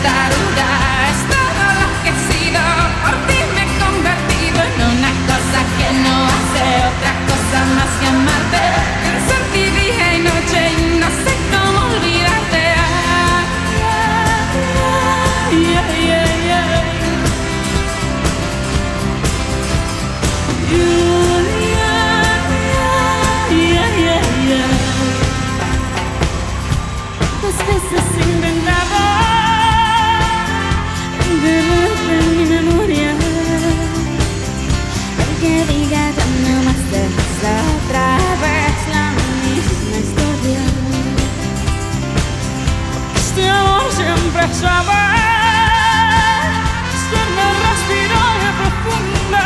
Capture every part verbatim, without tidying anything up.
testaruda. Es todo lo que he sido, por ti me he convertido en una cosa que no hace otra cosa más que amarte. Pienso en ti día y noche y no sé cómo olvidarte. Ah, yeah, yeah, yeah. You, yeah, yeah, yeah, yeah. Dos veces intentaba enterrarte en mi memoria, aunque diga ya no más de otra vez la misma historia. Este amor siempre sabe hacerme respirar profunda,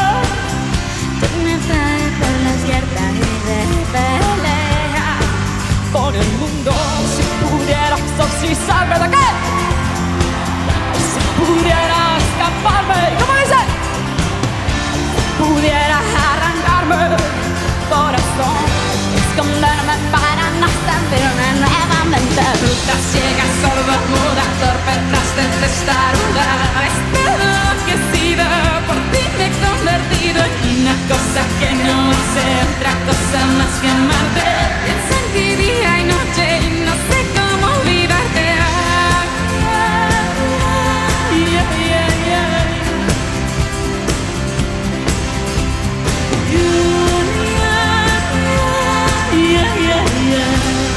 me trae por las hierbas y de pelea por el mundo. Si pudiera exorcizarme de qué, si pudiera escaparme, ¿cómo dice? Si pudiera arrancarme el corazón, esconderme para no sentirme nuevamente bruta, ciega, sorda, muda, torpe, traste, testaruda. Es todo lo que he sido, por ti me he convertido en una cosa que no hace otra cosa más que amarte. Pienso en ti día y noche y no sé cómo olvidarte. Ah, yeah, yeah, yeah. You, yeah, yeah, yeah, yeah.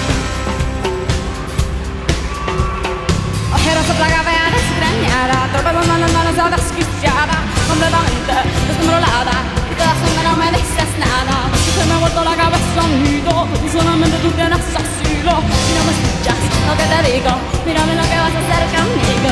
Ojerosa plaga vea extrañada, torpe bomba no nos ha desquiciada, completamente descontrolada, y todas son no me dices nada. Se me ha vuelto la cabeza un nido y solamente tú tienes asilo. Si no me escuchas lo que te digo, mírame lo que vas a hacer conmigo.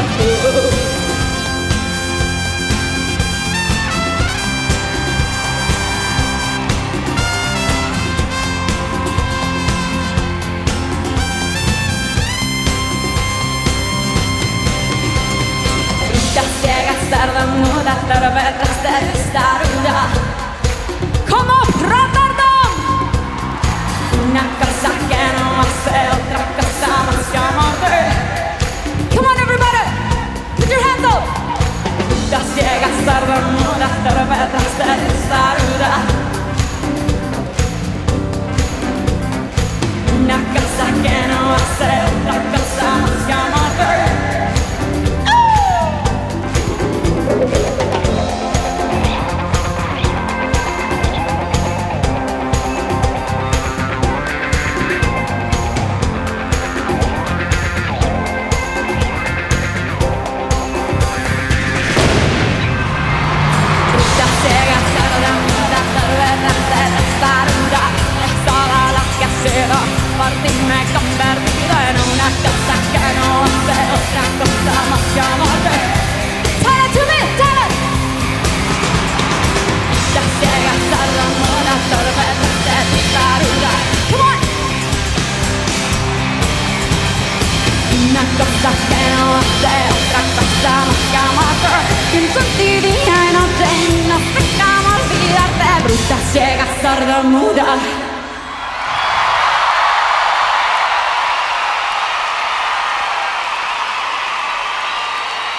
Bruta, ciega, sorda, muda, torpe, traste, testaruda, como Rotterdam, una cosa que no hace otra cosa más que amarte. Come on everybody, put your hands up. Bruta, ciega, sorda, muda, torpe, traste, testaruda, una cosa que no hace otra cosa más que amarte. Por ti me he convertido en una cosa que no hace otra cosa más que amarte. Tell it to me, tell it. Ya ciega, sorda, muda, torpe, traste, testaruda. Come on. Una cosa que no hace otra cosa más que amarte. Pienso en ti día y noche y no sé cómo olvidarte. Bruta, ciega, sorda, muda.